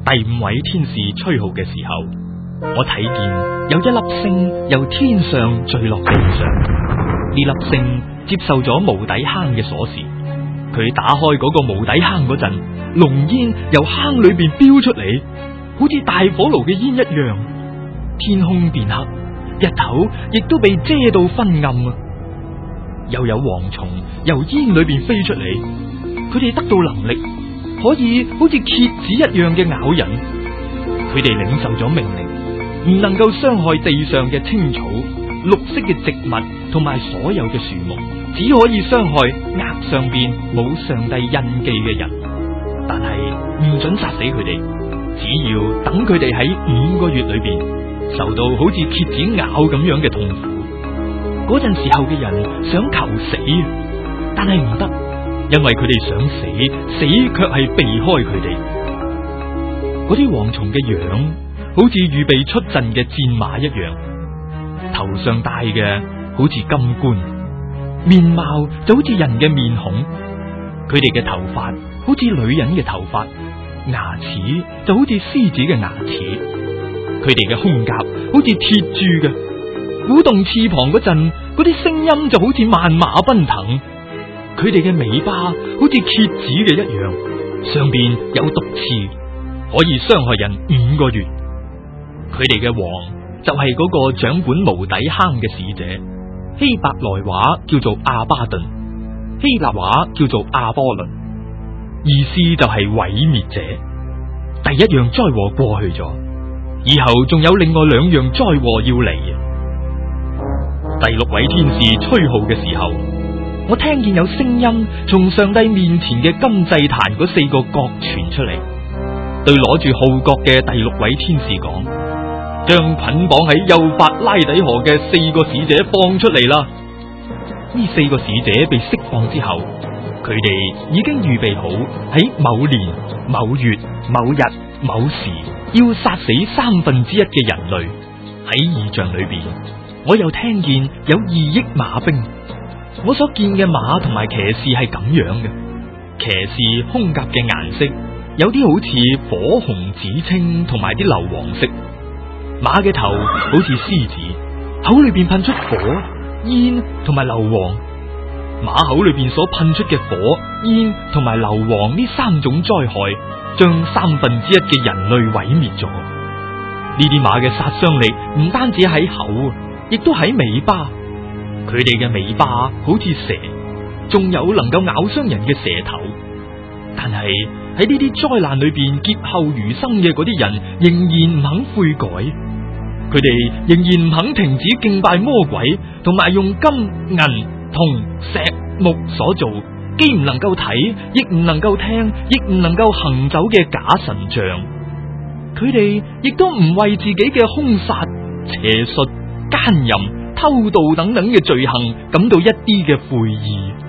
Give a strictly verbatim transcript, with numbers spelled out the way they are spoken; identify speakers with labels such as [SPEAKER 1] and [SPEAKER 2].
[SPEAKER 1] 第五位天使吹號嘅時候，我睇見有一粒星由天上墜落地上。呢粒星接受咗無底坑嘅鎖匙，佢打開嗰個無底坑嗰陣，濃煙由坑裏邊飆出嚟，好似大火爐嘅煙一樣。天空變黑，日頭亦都被遮到昏暗啊！又有蝗蟲由煙裏邊飛出嚟，佢哋得到能力，可以好似蠍子一樣嘅咬人。佢哋領受咗命令，唔能夠傷害地上嘅青草、綠色嘅植物同埋所有嘅樹木，只可以傷害額上邊冇上帝印記嘅人。但係唔准殺死佢哋，只要等佢哋喺五個月裏邊受到好似蠍子咬咁樣嘅痛苦。嗰陣時候嘅人想求死，但係唔得，因為佢哋想死，死卻係避開佢哋。嗰啲蝗蟲嘅樣好似預備出陣嘅戰馬一樣，頭上戴嘅好似金冠，面貌就好似人嘅面孔。佢哋嘅頭髮好似女人嘅頭髮，牙齒就好似獅子嘅牙齒。佢哋嘅胸甲好似鐵鑄嘅，鼓動翅膀嗰陣，嗰啲聲音就好似萬馬奔騰。佢哋嘅尾巴好似蠍子嘅一樣，上邊有毒刺，可以傷害人五個月。佢哋嘅王就係嗰個掌管無底坑嘅使者，希伯來話叫做阿巴頓，希臘話叫做阿波倫，意思就係毀滅者。第一樣災禍過去咗，以後仲有另外兩樣災禍要嚟。第六位天使吹號嘅時候，我聽見有聲音從上帝面前嘅金祭壇嗰四個角傳出嚟，對攞住號角嘅第六位天使講：將捆綁喺幼發拉底河嘅四個使者放出嚟啦！呢四個使者被釋放之後，佢哋已經預備好喺某年某月某日某時要殺死三分之一嘅人類。喺異象裏邊，我又聽見有二億馬兵。我所見嘅馬同埋騎士係咁樣嘅，騎士胸甲嘅顏色有啲好似火紅紫青同埋啲硫黃色，馬嘅頭好似獅子，口裏邊噴出火、煙同埋硫磺。馬口裏邊所噴出嘅火、煙同埋硫磺呢三種災害，將三分之一嘅人類毀滅咗。呢啲馬嘅殺傷力唔單止喺口，亦都喺尾巴。佢哋嘅尾巴好似蛇，仲有能夠咬傷人嘅蛇頭。但係喺呢啲災難裏邊劫後餘生嘅嗰啲人，仍然唔肯悔改，佢哋仍然唔肯停止敬拜魔鬼，同埋用金銀銅石木所做，既唔能夠睇，亦唔能夠聽，亦唔能夠行走嘅假神像。佢哋亦都唔為自己嘅兇殺、邪術、奸淫、偷盜等等嘅罪行感到一啲嘅悔意。